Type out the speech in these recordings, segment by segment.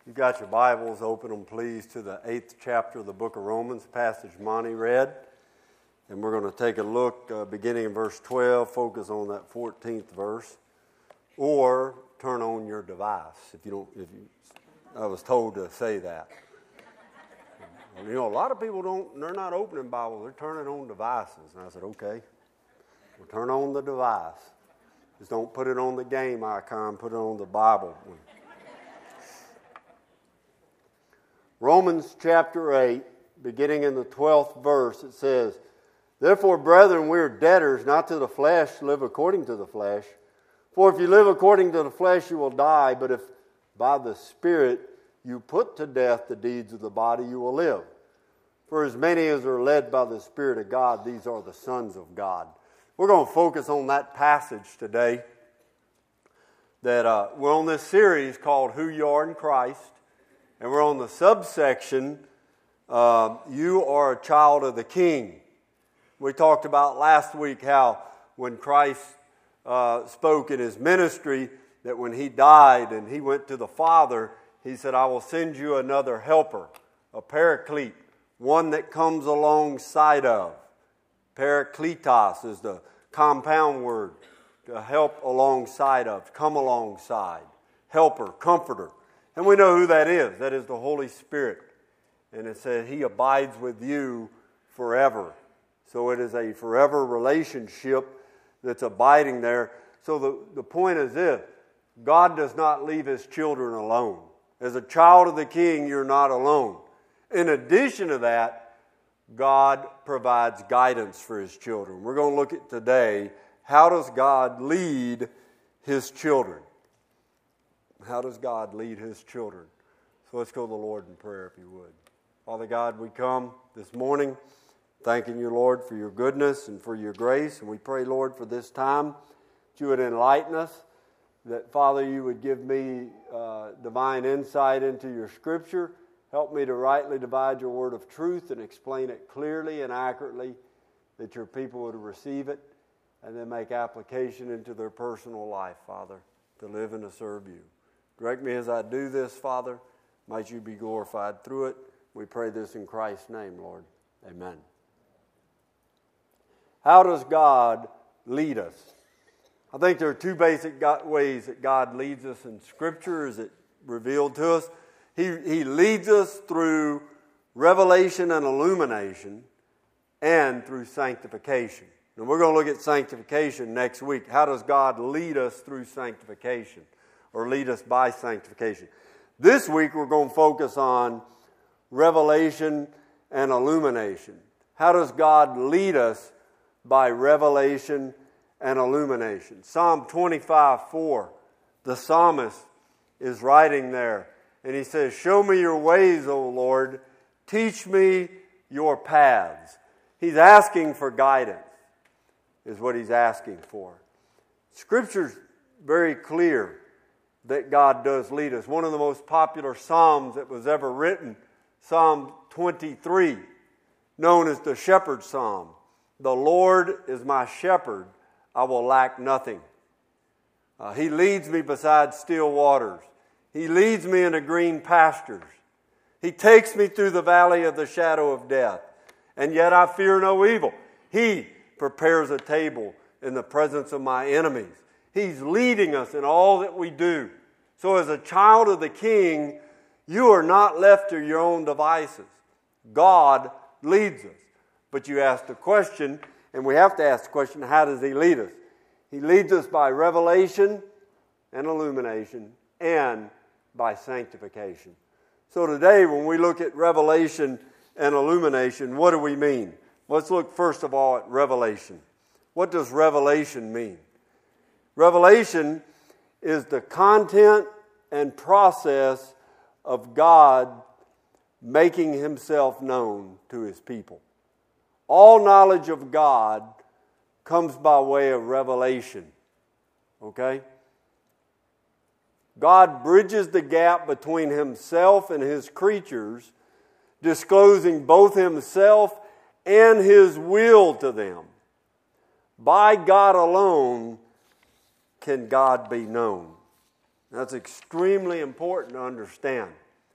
You got your Bibles, open them please to the 8th chapter of the book of Romans, passage Monty read. And we're going to take a look beginning in verse 12, focus on that 14th verse. Or turn on your device I was told to say that. You know, a lot of people they're not opening Bibles, they're turning on devices. And I said, okay, we'll turn on the device. Just don't put it on the game icon, put it on the Bible one. Romans chapter 8, beginning in the 12th verse, it says, "Therefore, brethren, we are debtors, not to the flesh, to live according to the flesh. For if you live according to the flesh, you will die. But if by the Spirit you put to death the deeds of the body, you will live. For as many as are led by the Spirit of God, these are the sons of God." We're going to focus on that passage today. That we're on this series called Who You Are in Christ. And we're on the subsection, You Are a Child of the King. We talked about last week how when Christ spoke in his ministry, that when he died and he went to the Father, he said, "I will send you another helper, a paraclete, one that comes alongside of." Parakletos is the compound word, to help alongside of, come alongside, helper, comforter. And we know who that is. That is the Holy Spirit. And it says He abides with you forever. So it is a forever relationship that's abiding there. So the point is this: God does not leave His children alone. As a child of the King, you're not alone. In addition to that, God provides guidance for His children. We're going to look at today, how does God lead His children? How does God lead His children? So let's go to the Lord in prayer, if you would. Father God, we come this morning thanking you, Lord, for your goodness and for your grace. And we pray, Lord, for this time that you would enlighten us, that, Father, you would give me divine insight into your Scripture. Help me to rightly divide your word of truth and explain it clearly and accurately, that your people would receive it and then make application into their personal life, Father, to live and to serve you. Direct me as I do this, Father. Might you be glorified through it. We pray this in Christ's name, Lord. Amen. How does God lead us? I think there are two basic ways that God leads us in Scripture as it revealed to us. He leads us through revelation and illumination and through sanctification. And we're going to look at sanctification next week. How does God lead us through sanctification? Or lead us by sanctification. This week we're going to focus on revelation and illumination. How does God lead us by revelation and illumination? Psalm 25:4, the psalmist is writing there, and he says, "Show me your ways, O Lord, teach me your paths." He's asking for guidance, is what he's asking for. Scripture's very clear that God does lead us. One of the most popular psalms that was ever written, Psalm 23, known as the Shepherd Psalm. "The Lord is my shepherd, I will lack nothing. He leads me beside still waters. He leads me into green pastures. He takes me through the valley of the shadow of death. And yet I fear no evil. He prepares a table in the presence of my enemies." He's leading us in all that we do. So as a child of the King, you are not left to your own devices. God leads us. But you ask the question, and we have to ask the question, how does He lead us? He leads us by revelation and illumination and by sanctification. So today, when we look at revelation and illumination, what do we mean? Let's look first of all at revelation. What does revelation mean? Revelation is the content and process of God making Himself known to His people. All knowledge of God comes by way of revelation. Okay? God bridges the gap between Himself and His creatures, disclosing both Himself and His will to them. By God alone can God be known. That's extremely important to understand.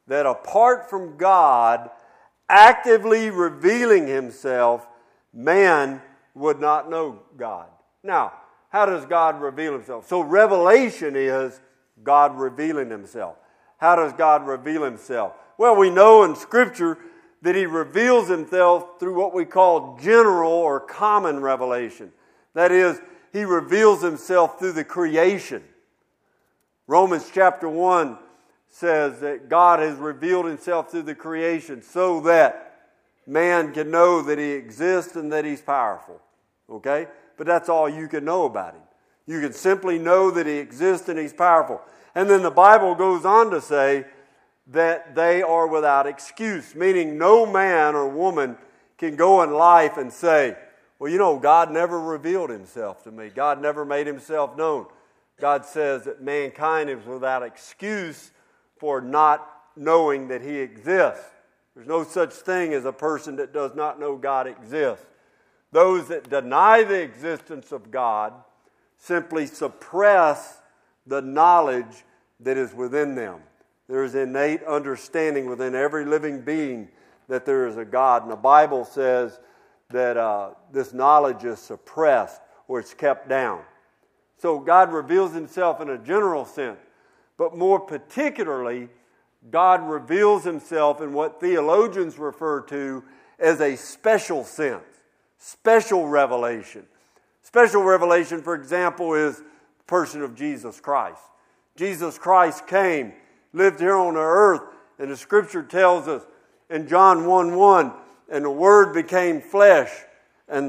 that apart from God actively revealing himself, man would not know God. Now, how does God reveal himself? So revelation is God revealing himself. How does God reveal himself? Well, we know in Scripture that he reveals himself through what we call general or common revelation. That is, he reveals himself through the creation. Romans chapter 1 says that God has revealed himself through the creation so that man can know that he exists and that he's powerful. Okay? But that's all you can know about him. You can simply know that he exists and he's powerful. And then the Bible goes on to say that they are without excuse, meaning no man or woman can go in life and say, well, you know, God never revealed himself to me. God never made himself known. God says that mankind is without excuse for not knowing that he exists. There's no such thing as a person that does not know God exists. Those that deny the existence of God simply suppress the knowledge that is within them. There is innate understanding within every living being that there is a God. And the Bible says that this knowledge is suppressed or it's kept down. So God reveals himself in a general sense. But more particularly, God reveals himself in what theologians refer to as a special sense. Special revelation. Special revelation, for example, is the person of Jesus Christ. Jesus Christ came, lived here on the earth, and the Scripture tells us in John 1:1, and the Word became flesh, and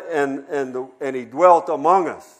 he dwelt among us.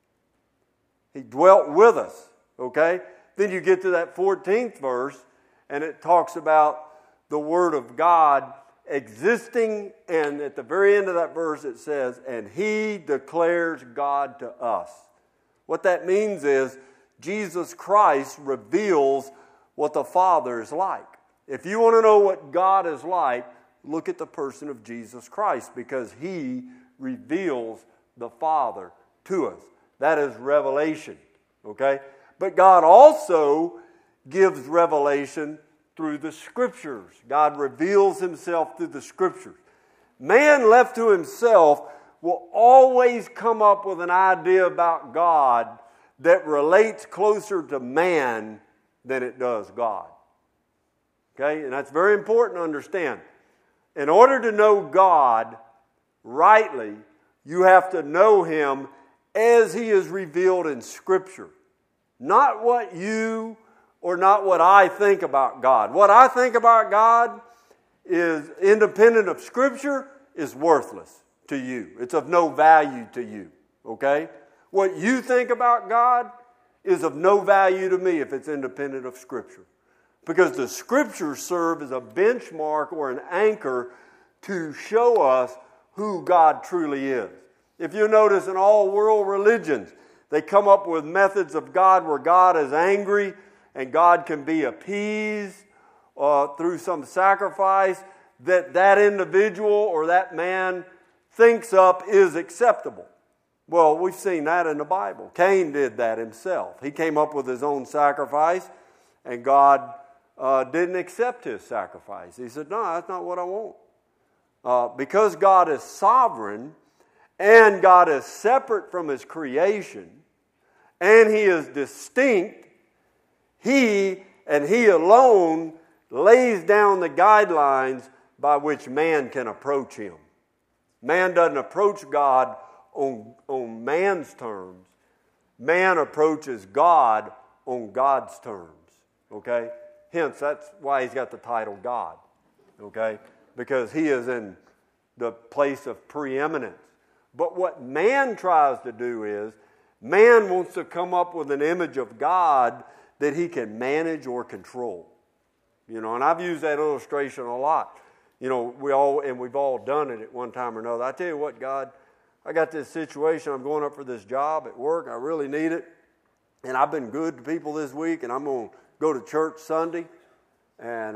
He dwelt with us. Okay? Then you get to that 14th verse, and it talks about the Word of God existing, and at the very end of that verse it says, and he declares God to us. What that means is Jesus Christ reveals what the Father is like. If you want to know what God is like, look at the person of Jesus Christ, because he reveals the Father to us. That is revelation. Okay? But God also gives revelation through the Scriptures. God reveals himself through the Scriptures. Man left to himself will always come up with an idea about God that relates closer to man than it does God. Okay? And that's very important to understand. In order to know God rightly, you have to know him as he is revealed in Scripture. Not what you or not what I think about God. What I think about God is independent of Scripture, is worthless to you. It's of no value to you. Okay? What you think about God is of no value to me if it's independent of Scripture. Because the Scriptures serve as a benchmark or an anchor to show us who God truly is. If you notice in all world religions, they come up with methods of God where God is angry and God can be appeased through some sacrifice that individual or that man thinks up is acceptable. Well, we've seen that in the Bible. Cain did that himself. He came up with his own sacrifice, and God didn't accept his sacrifice. He said, no, that's not what I want. Because God is sovereign, and God is separate from his creation, and he is distinct, he and he alone lays down the guidelines by which man can approach him. Man doesn't approach God on man's terms. Man approaches God on God's terms. Okay? Hence, that's why he's got the title God. Okay? Because he is in the place of preeminence. But what man tries to do is, man wants to come up with an image of God that he can manage or control. You know, and I've used that illustration a lot. You know, we've all done it at one time or another. I tell you what, God, I got this situation. I'm going up for this job at work. I really need it. And I've been good to people this week, and I'm going to go to church Sunday. And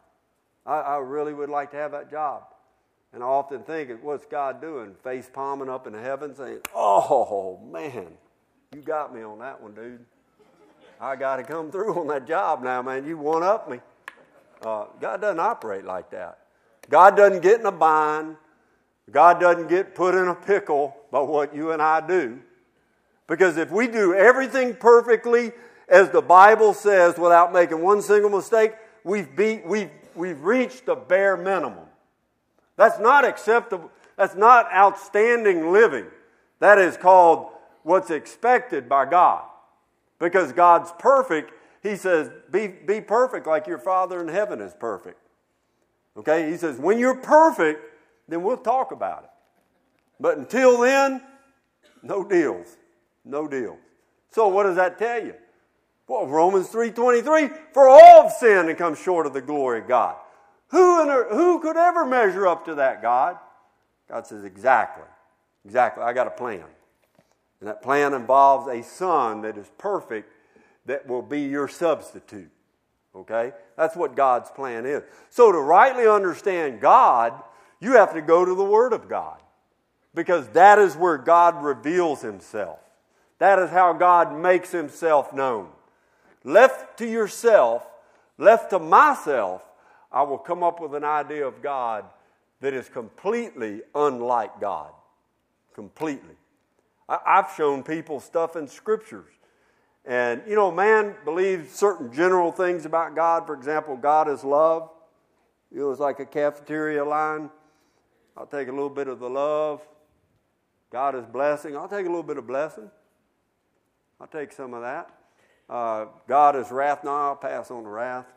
I really would like to have that job. And I often think, what's God doing? Face palming up in heaven saying, oh, man, you got me on that one, dude. I got to come through on that job now, man. You one-up me. God doesn't operate like that. God doesn't get in a bind. God doesn't get put in a pickle by what you and I do. Because if we do everything perfectly, as the Bible says, without making one single mistake, we've reached the bare minimum. That's not acceptable. That's not outstanding living. That is called what's expected by God. Because God's perfect, He says, be perfect like your Father in heaven is perfect. Okay? He says, when you're perfect, then we'll talk about it. But until then, no deals. No deals. So what does that tell you? Well, Romans 3:23, for all have sinned and come short of the glory of God. Who could ever measure up to that, God? God says, exactly. I got a plan. And that plan involves a son that is perfect that will be your substitute. Okay? That's what God's plan is. So to rightly understand God, you have to go to the Word of God. Because that is where God reveals Himself. That is how God makes Himself known. Left to yourself, left to myself, I will come up with an idea of God that is completely unlike God. Completely. I've shown people stuff in Scriptures. And, man believes certain general things about God. For example, God is love. It's like a cafeteria line. I'll take a little bit of the love. God is blessing. I'll take a little bit of blessing. I'll take some of that. God is wrath. No, I'll pass on the wrath.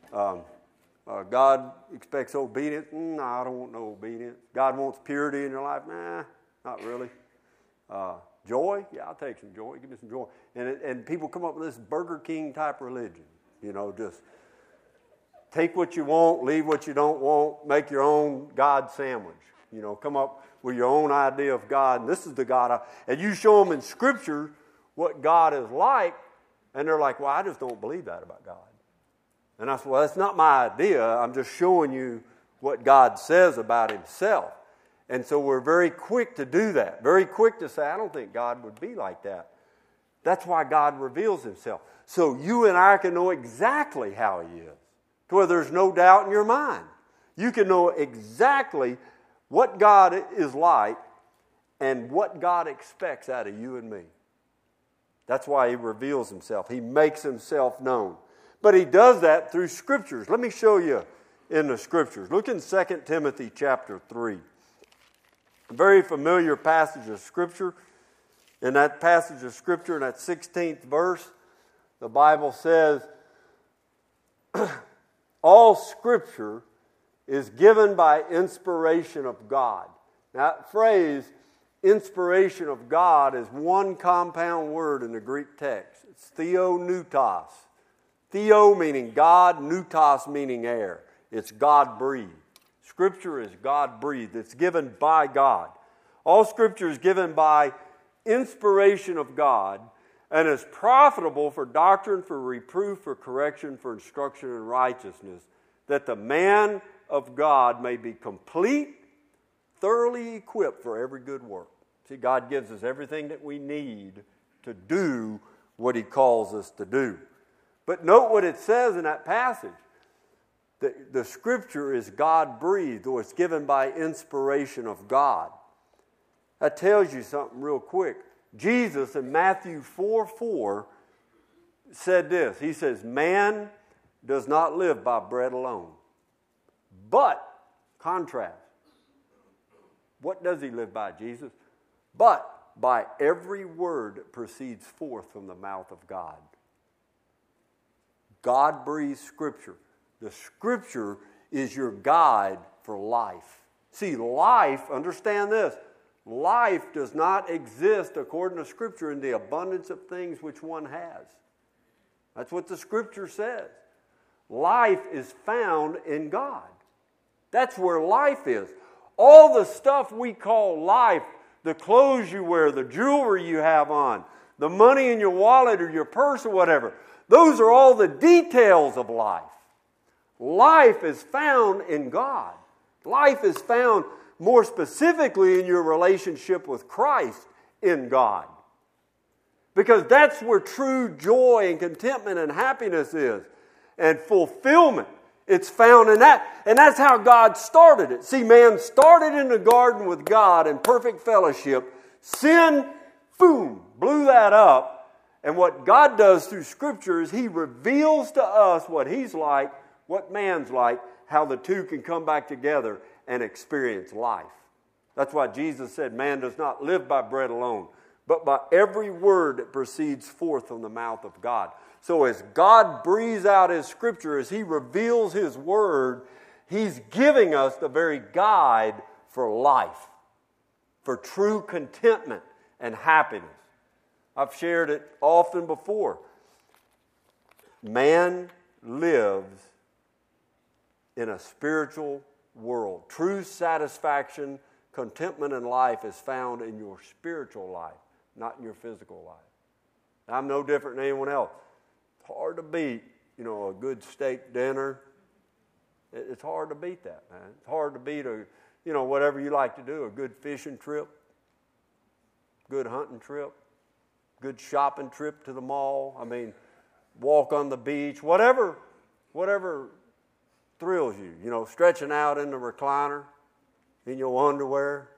God expects obedience. No, I don't want no obedience. God wants purity in your life. Nah, not really. Joy? Yeah, I'll take some joy. Give me some joy. And people come up with this Burger King type religion. Just take what you want, leave what you don't want, make your own God sandwich. Come up with your own idea of God. And this is the God. And you show them in Scripture what God is like, and they're like, well, I just don't believe that about God. And I said, well, that's not my idea. I'm just showing you what God says about Himself. And so we're very quick to do that. Very quick to say, I don't think God would be like that. That's why God reveals Himself. So you and I can know exactly how He is, to where there's no doubt in your mind. You can know exactly what God is like and what God expects out of you and me. That's why He reveals Himself. He makes Himself known. But He does that through Scriptures. Let me show you in the Scriptures. Look in 2 Timothy chapter 3. A very familiar passage of Scripture. In that passage of Scripture, in that 16th verse, the Bible says, all Scripture is given by inspiration of God. Now, that phrase, inspiration of God, is one compound word in the Greek text. It's theoneutos. Theo meaning God, pneutos meaning air. It's God-breathed. Scripture is God-breathed. It's given by God. All Scripture is given by inspiration of God and is profitable for doctrine, for reproof, for correction, for instruction in righteousness, that the man of God may be complete, thoroughly equipped for every good work. See, God gives us everything that we need to do what He calls us to do. But note what it says in that passage. The Scripture is God-breathed, or it's given by inspiration of God. That tells you something real quick. Jesus in Matthew 4:4 said this. He says, man does not live by bread alone. But, contrast, what does he live by, Jesus? But by every word that proceeds forth from the mouth of God. God breathes Scripture. The Scripture is your guide for life. See, life, understand this, life does not exist according to Scripture in the abundance of things which one has. That's what the Scripture says. Life is found in God. That's where life is. All the stuff we call life, the clothes you wear, the jewelry you have on, the money in your wallet or your purse or whatever, those are all the details of life. Life is found in God. Life is found more specifically in your relationship with Christ in God. Because that's where true joy and contentment and happiness is. And fulfillment It's found in that. And that's how God started it. See, man started in the garden with God in perfect fellowship. Sin, boom, blew that up. And what God does through Scripture is He reveals to us what He's like, what man's like, how the two can come back together and experience life. That's why Jesus said, man does not live by bread alone, but by every word that proceeds forth from the mouth of God. So as God breathes out His Scripture, as He reveals His Word, He's giving us the very guide for life, for true contentment and happiness. I've shared it often before. Man lives in a spiritual world. True satisfaction, contentment in life is found in your spiritual life, not in your physical life. I'm no different than anyone else. It's hard to beat, a good steak dinner. It's hard to beat that, man. It's hard to beat whatever you like to do, a good fishing trip, good hunting trip, good shopping trip to the mall. I mean, walk on the beach, whatever thrills you. Stretching out in the recliner in your underwear.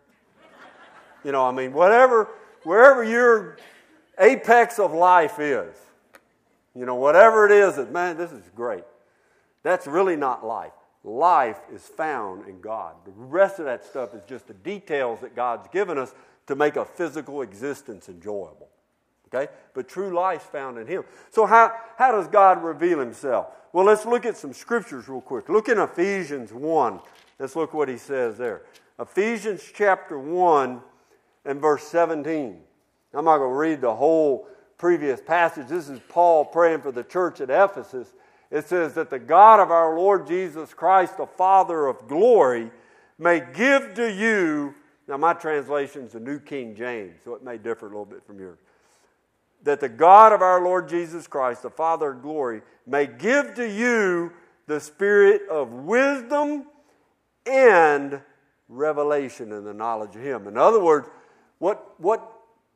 Wherever your apex of life is, whatever it is, man, this is great. That's really not life. Life is found in God. The rest of that stuff is just the details that God's given us to make a physical existence enjoyable. Okay? But true life's found in Him. So how does God reveal Himself? Well, let's look at some scriptures real quick. Look in Ephesians 1. Let's look what he says there. Ephesians chapter 1 and verse 17. I'm not going to read the whole previous passage. This is Paul praying for the church at Ephesus. It says that the God of our Lord Jesus Christ, the Father of glory, may give to you, now my translation is the New King James, so it may differ a little bit from yours. That the God of our Lord Jesus Christ, the Father of glory, may give to you the spirit of wisdom and revelation in the knowledge of Him. In other words, what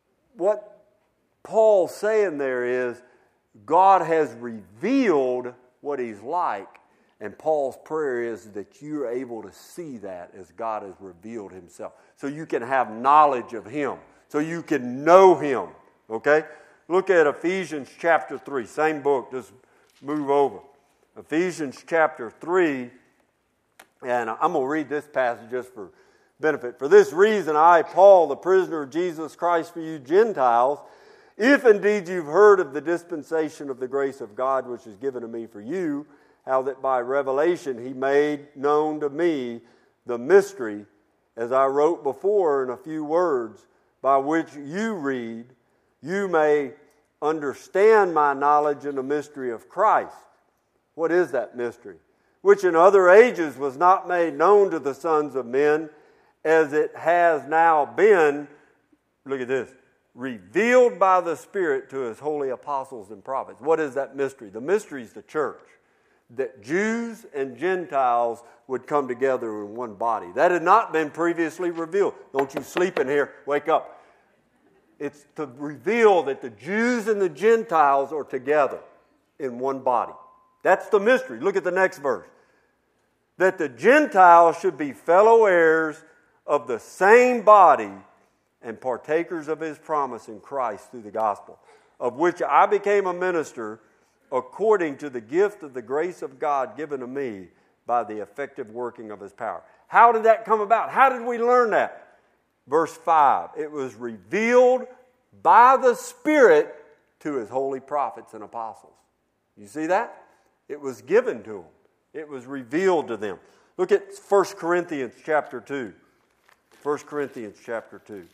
Paul's saying there is God has revealed what He's like, and Paul's prayer is that you're able to see that as God has revealed Himself. So you can have knowledge of Him. So you can know Him. Okay? Look at Ephesians chapter 3. Same book. Just move over. Ephesians chapter 3. And I'm going to read this passage just for benefit. For this reason, I, Paul, the prisoner of Jesus Christ for you Gentiles, if indeed you've heard of the dispensation of the grace of God which is given to me for you, how that by revelation He made known to me the mystery, as I wrote before in a few words, by which you read, you may understand my knowledge in the mystery of Christ. What is that mystery? Which in other ages was not made known to the sons of men, as it has now been, look at this, revealed by the Spirit to His holy apostles and prophets. What is that mystery? The mystery is the church. That Jews and Gentiles would come together in one body. That had not been previously revealed. Don't you sleep in here. Wake up. It's to reveal that the Jews and the Gentiles are together in one body. That's the mystery. Look at the next verse. That the Gentiles should be fellow heirs of the same body and partakers of His promise in Christ through the gospel, of which I became a minister according to the gift of the grace of God given to me by the effective working of His power. How did that come about? How did we learn that? Verse 5, it was revealed by the Spirit to His holy prophets and apostles. You see that? It was given to them. It was revealed to them. Look at 1 Corinthians chapter 2. 1 Corinthians chapter 2.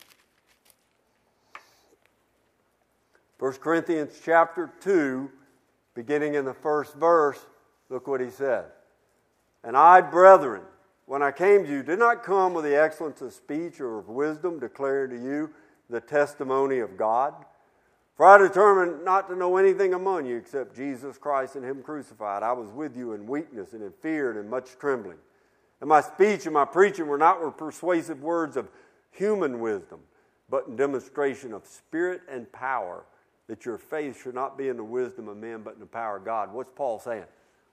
1 Corinthians chapter 2, beginning in the first verse, look what he said. And I, brethren, when I came to you, did not come with the excellence of speech or of wisdom, declaring to you the testimony of God. For I determined not to know anything among you except Jesus Christ and Him crucified. I was with you in weakness and in fear and in much trembling. And my speech and my preaching were not with persuasive words of human wisdom, but in demonstration of spirit and power, that your faith should not be in the wisdom of men, but in the power of God. What's Paul saying?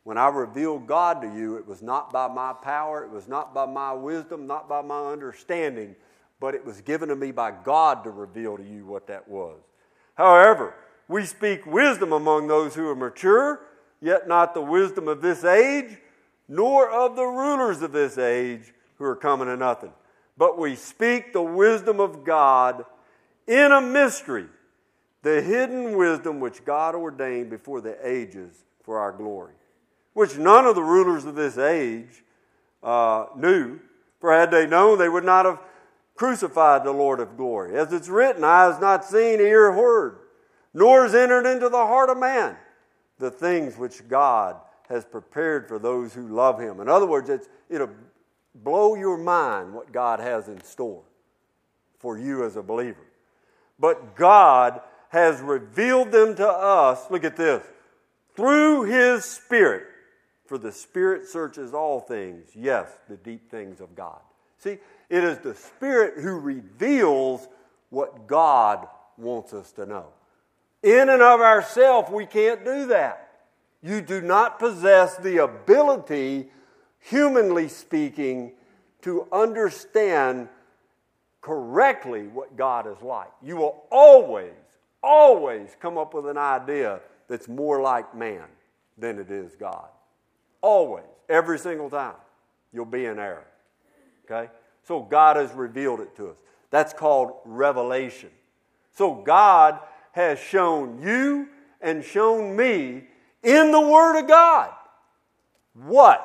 When I revealed God to you, it was not by my power, it was not by my wisdom, not by my understanding, but it was given to me by God to reveal to you what that was. However, we speak wisdom among those who are mature, yet not the wisdom of this age, nor of the rulers of this age who are coming to nothing. But we speak the wisdom of God in a mystery, the hidden wisdom which God ordained before the ages for our glory, which none of the rulers of this age knew, for had they known, they would not have crucified the Lord of glory. As it's written, eye has not seen, ear heard, nor has entered into the heart of man the things which God has prepared for those who love Him. In other words, it'll blow your mind what God has in store for you as a believer. But God has revealed them to us, look at this, through His Spirit. For the Spirit searches all things, yes, the deep things of God. See, it is the Spirit who reveals what God wants us to know. In and of ourselves, we can't do that. You do not possess the ability, humanly speaking, to understand correctly what God is like. You will always come up with an idea that's more like man than it is God. Always. Every single time. You'll be in error. Okay? So God has revealed it to us. That's called revelation. So God has shown you and shown me in the Word of God what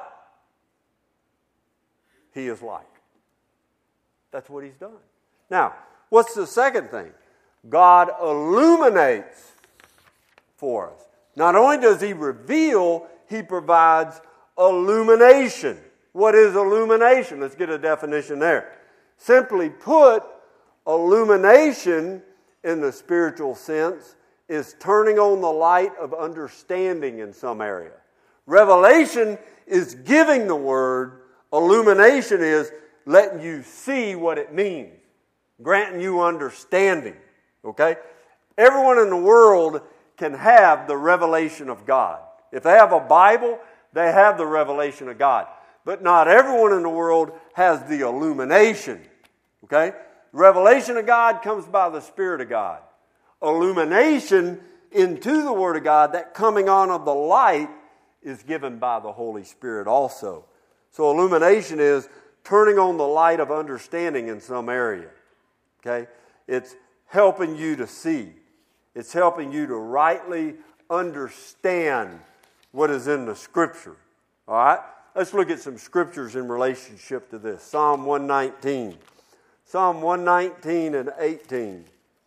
He is like. That's what He's done. Now, what's the second thing? God illuminates for us. Not only does He reveal, He provides illumination. What is illumination? Let's get a definition there. Simply put, illumination in the spiritual sense is turning on the light of understanding in some area. Revelation is giving the Word. Illumination is letting you see what it means, granting you understanding. Okay? Everyone in the world can have the revelation of God. If they have a Bible, they have the revelation of God. But not everyone in the world has the illumination. Okay? Revelation of God comes by the Spirit of God. Illumination into the Word of God, that coming on of the light, is given by the Holy Spirit also. So illumination is turning on the light of understanding in some area. Okay? It's helping you to see. It's helping you to rightly understand what is in the Scripture. All right? Let's look at some Scriptures in relationship to this. Psalm 119. Psalm 119 and 18.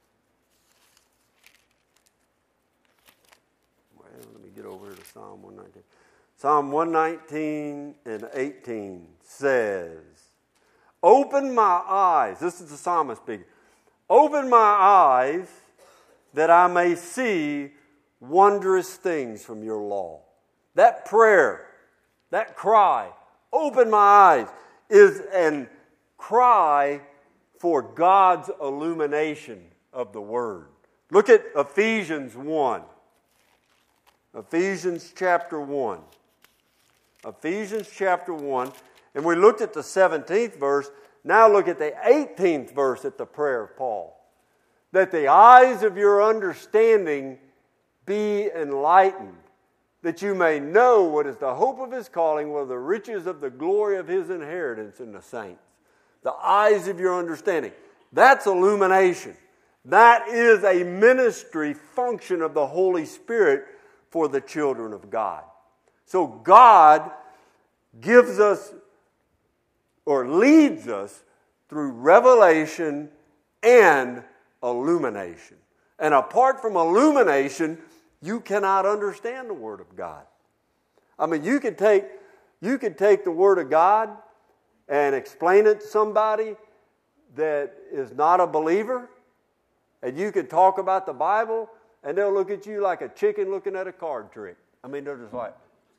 Well, let me get over here to Psalm 119. Psalm 119 and 18 says, "Open my eyes." This is the psalmist speaking. "Open my eyes that I may see wondrous things from your law." That prayer, that cry, "Open my eyes," is a cry for God's illumination of the Word. Look at Ephesians 1. Ephesians chapter 1. Ephesians chapter 1. And we looked at the 17th verse. Now look at the 18th verse at the prayer of Paul. "That the eyes of your understanding be enlightened, that you may know what is the hope of His calling, what are the riches of the glory of His inheritance in the saints." The eyes of your understanding. That's illumination. That is a ministry function of the Holy Spirit for the children of God. So God gives us or leads us through revelation and illumination. And apart from illumination, you cannot understand the Word of God. I mean, you could take the Word of God and explain it to somebody that is not a believer, and you could talk about the Bible, and they'll look at you like a chicken looking at a card trick. I mean, they're just like,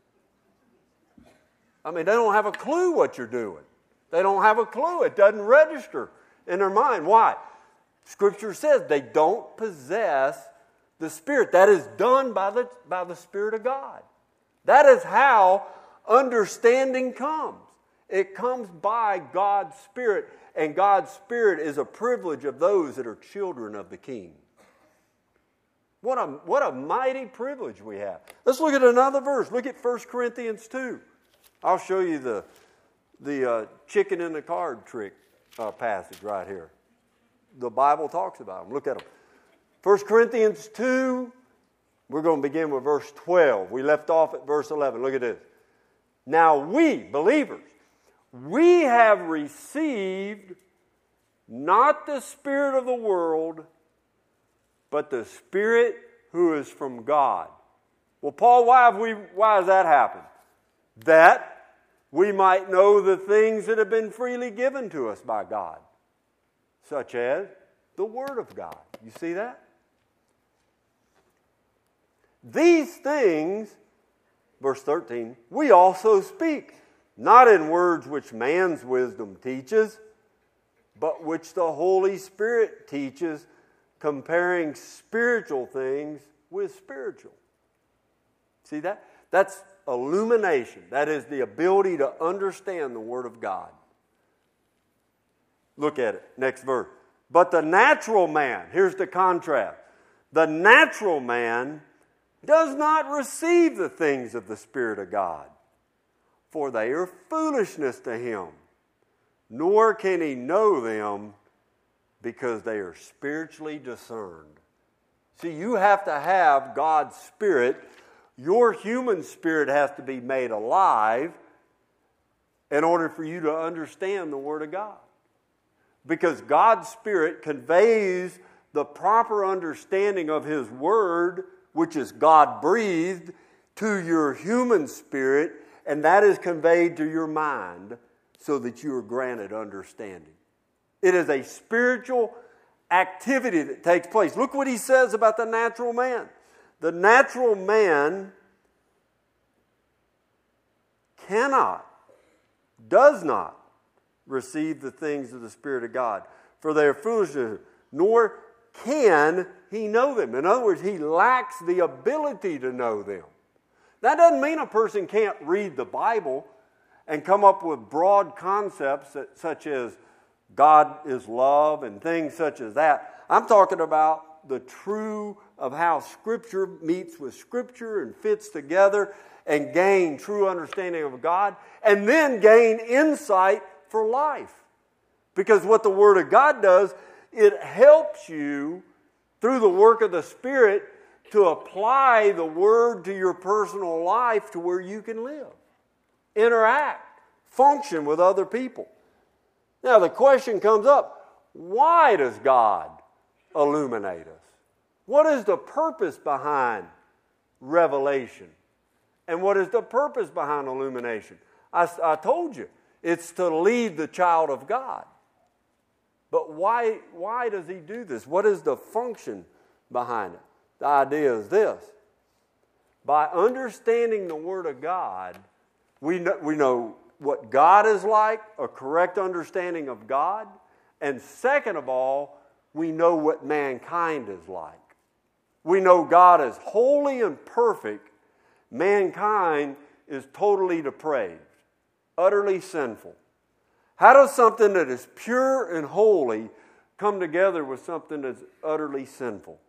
they don't have a clue what you're doing. They don't have a clue. It doesn't register in their mind. Why? Scripture says they don't possess the Spirit. That is done by the Spirit of God. That is how understanding comes. It comes by God's Spirit, and God's Spirit is a privilege of those that are children of the King. What a mighty privilege we have. Let's look at another verse. Look at 1 Corinthians 2. I'll show you the chicken in the card trick passage right here. The Bible talks about them. Look at them. 1 Corinthians 2, we're going to begin with verse 12. We left off at verse 11. Look at this. Now we, believers, we have received not the spirit of the world, but the Spirit who is from God. Well, Paul, why has that happened? That we might know the things that have been freely given to us by God, such as the Word of God. You see that? These things, verse 13, we also speak, not in words which man's wisdom teaches, but which the Holy Spirit teaches, comparing spiritual things with spiritual. See that? That's illumination. That is the ability to understand the Word of God. Look at it. Next verse. But the natural man, here's the contrast. The natural man does not receive the things of the Spirit of God, for they are foolishness to him, nor can he know them, because they are spiritually discerned. See, you have to have God's Spirit. Your human spirit has to be made alive in order for you to understand the Word of God. Because God's Spirit conveys the proper understanding of His Word, which is God-breathed, to your human spirit, and that is conveyed to your mind so that you are granted understanding. It is a spiritual activity that takes place. Look what he says about the natural man. The natural man does not receive the things of the Spirit of God, for they are foolishness, nor can he know them. In other words, he lacks the ability to know them. That doesn't mean a person can't read the Bible and come up with broad concepts such as God is love and things such as that. I'm talking about the true of how Scripture meets with Scripture and fits together and gain true understanding of God, and then gain insight for life. Because what the Word of God does, it helps you through the work of the Spirit to apply the Word to your personal life to where you can live, interact, function with other people. Now the question comes up, why does God illuminate us? What is the purpose behind revelation? And what is the purpose behind illumination? I told you, it's to lead the child of God. But why does He do this? What is the function behind it? The idea is this. By understanding the Word of God, we know what God is like, a correct understanding of God, and second of all, we know what mankind is like. We know God is holy and perfect. Mankind is totally depraved, utterly sinful. How does something that is pure and holy come together with something that's utterly sinful?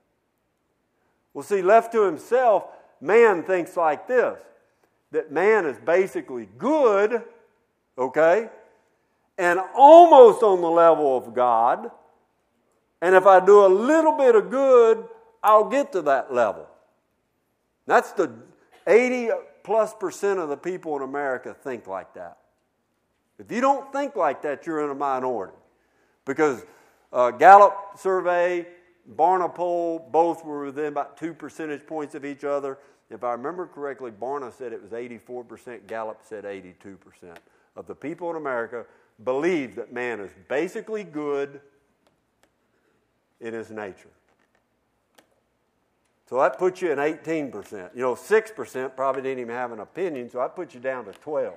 Well, see, left to himself, man thinks like this, that man is basically good, okay, and almost on the level of God, and if I do a little bit of good, I'll get to that level. That's the 80+% of the people in America think like that. If you don't think like that, you're in a minority. Because Gallup survey, Barna poll, both were within about 2 percentage points of each other. If I remember correctly, Barna said it was 84%, Gallup said 82% of the people in America believe that man is basically good in his nature. So that puts you in 18%. 6% probably didn't even have an opinion, so that puts you down to 12.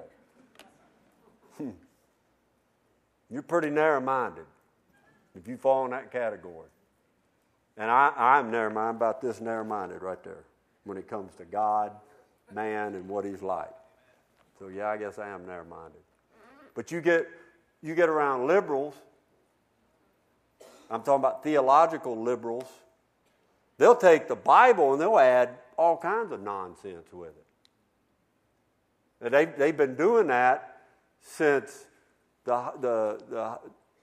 You're pretty narrow-minded if you fall in that category. And I'm narrow-minded about this narrow-minded right there when it comes to God man and what he's like. So yeah, I guess I am narrow-minded. But you get around liberals, I'm talking about theological liberals, they'll take the Bible and they'll add all kinds of nonsense with it. And they've been doing that since the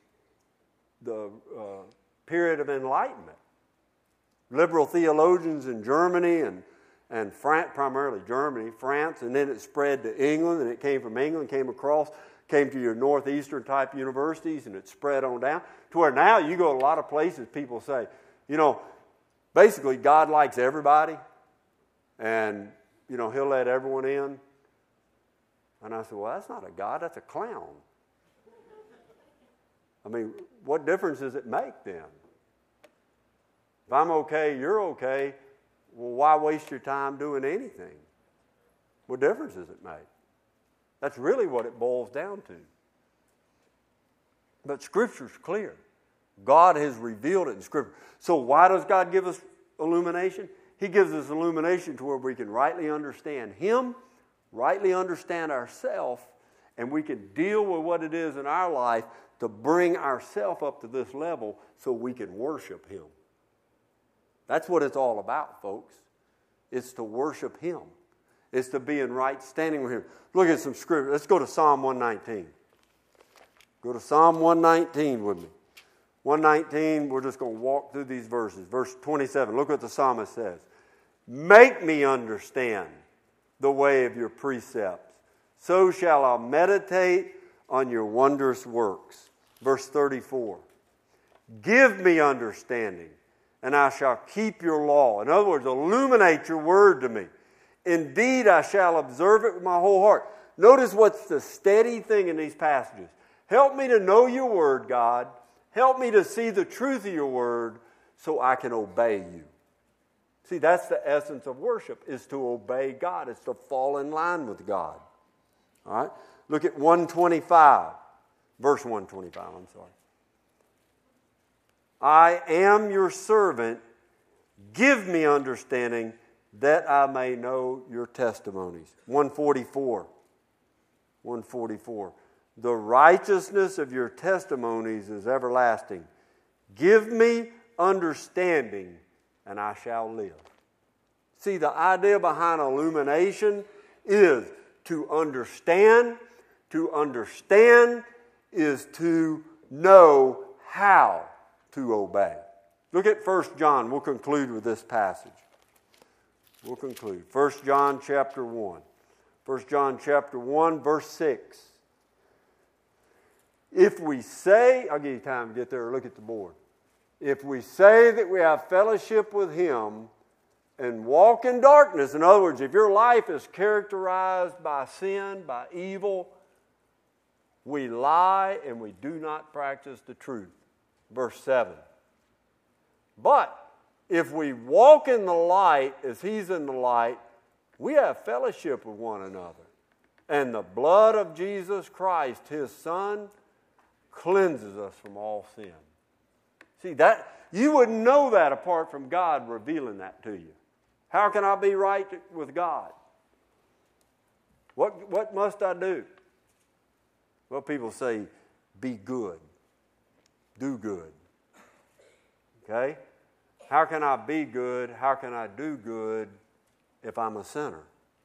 period of Enlightenment. Liberal theologians in Germany and France, primarily Germany, France, and then it spread to England, and it came from England, came to your northeastern type universities, and it spread on down to where now you go to a lot of places, people say, basically God likes everybody, and, he'll let everyone in. And I said, well, that's not a God, that's a clown. I mean, what difference does it make then? If I'm okay, you're okay, well, why waste your time doing anything? What difference does it make? That's really what it boils down to. But Scripture's clear. God has revealed it in Scripture. So why does God give us illumination? He gives us illumination to where we can rightly understand Him, rightly understand ourselves, and we can deal with what it is in our life to bring ourselves up to this level so we can worship Him. That's what it's all about, folks. It's to worship Him. It's to be in right standing with Him. Look at some scripture. Let's go to Psalm 119. Go to Psalm 119 with me. 119, we're just going to walk through these verses. Verse 27, look what the psalmist says. Make me understand the way of your precepts. So shall I meditate on your wondrous works. Verse 34. Give me understanding, and I shall keep your law. In other words, illuminate your word to me. Indeed, I shall observe it with my whole heart. Notice what's the steady thing in these passages. Help me to know your word, God. Help me to see the truth of your word so I can obey you. See, that's the essence of worship, is to obey God. It's to fall in line with God. All right? Look at 125. Verse 125, I'm sorry. I am your servant. Give me understanding that I may know your testimonies. 144. 144. The righteousness of your testimonies is everlasting. Give me understanding, and I shall live. See, the idea behind illumination is to understand. To understand is to know how to obey. Look at 1 John. We'll conclude with this passage. We'll conclude. 1 John chapter 1. 1 John chapter 1, verse 6. If we say, I'll give you time to get there or look at the board. If we say that we have fellowship with Him and walk in darkness, in other words, if your life is characterized by sin, by evil, we lie and we do not practice the truth. Verse 7. But if we walk in the light as He's in the light, we have fellowship with one another. And the blood of Jesus Christ, His Son, cleanses us from all sin. See, that you wouldn't know that apart from God revealing that to you. How can I be right with God? What must I do? Well, people say, be good. Do good. Okay? How can I be good? How can I do good if I'm a sinner?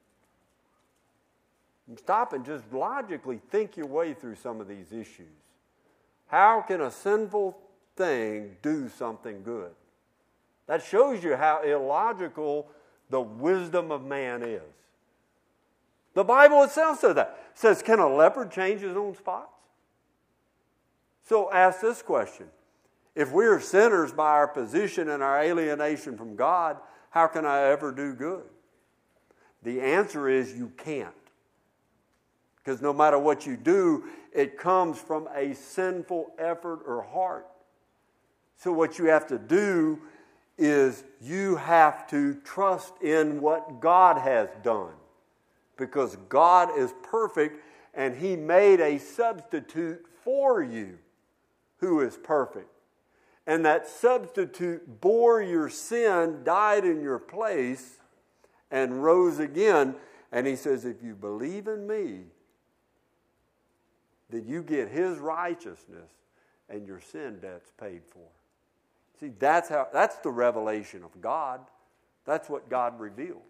Stop and just logically think your way through some of these issues. How can a sinful thing do something good? That shows you how illogical the wisdom of man is. The Bible itself says that. It says, can a leopard change his own spots? So ask this question. If we are sinners by our position and our alienation from God, how can I ever do good? The answer is you can't. Because no matter what you do, it comes from a sinful effort or heart. So what you have to do is you have to trust in what God has done. Because God is perfect and He made a substitute for you who is perfect. And that substitute bore your sin, died in your place, and rose again. And he says, if you believe in me, then you get his righteousness and your sin debt's paid for. See, that's the revelation of God. That's what God reveals.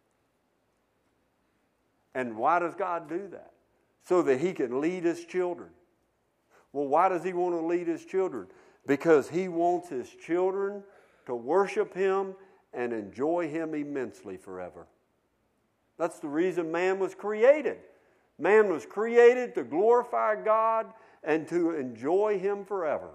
And why does God do that? So that he can lead his children. Well, why does he want to lead his children? Because he wants his children to worship him and enjoy him immensely forever. That's the reason man was created. Man was created to glorify God and to enjoy him forever.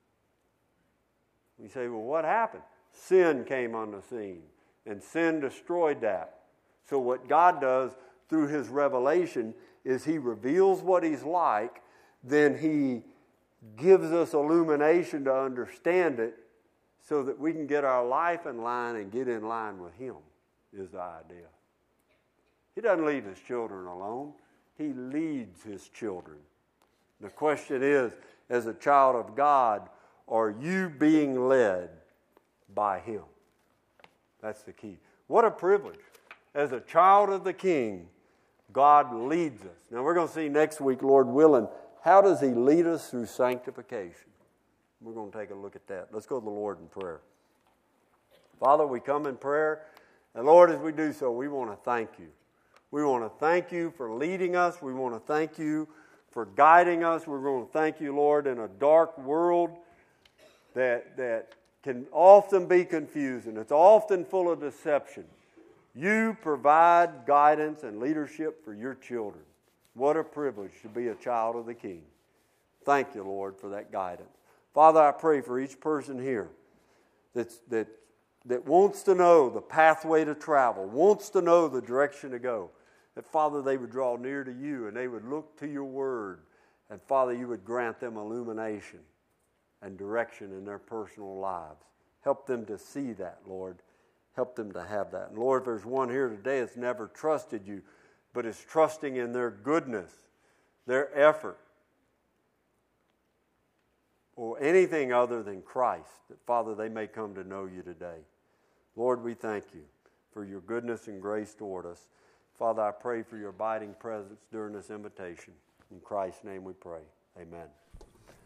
You say, well, what happened? Sin came on the scene, and sin destroyed that. So what God does through his revelation is he reveals what he's like, then he gives us illumination to understand it so that we can get our life in line and get in line with him, is the idea. He doesn't leave his children alone. He leads his children. The question is, as a child of God, are you being led by him? That's the key. What a privilege. As a child of the King, God leads us. Now we're going to see next week, Lord willing, how does he lead us through sanctification? We're going to take a look at that. Let's go to the Lord in prayer. Father, we come in prayer, and Lord, as we do so, we want to thank you. We want to thank you for leading us. We want to thank you for guiding us. We're going to thank you, Lord, in a dark world that can often be confusing. It's often full of deception. You provide guidance and leadership for your children. What a privilege to be a child of the King. Thank you, Lord, for that guidance. Father, I pray for each person here that wants to know the pathway to travel, wants to know the direction to go. That, Father, they would draw near to you and they would look to your word. And, Father, you would grant them illumination and direction in their personal lives. Help them to see that, Lord. Help them to have that. And, Lord, if there's one here today that's never trusted you, but is trusting in their goodness, their effort, or anything other than Christ, that, Father, they may come to know you today. Lord, we thank you for your goodness and grace toward us. Father, I pray for your abiding presence during this invitation. In Christ's name we pray. Amen.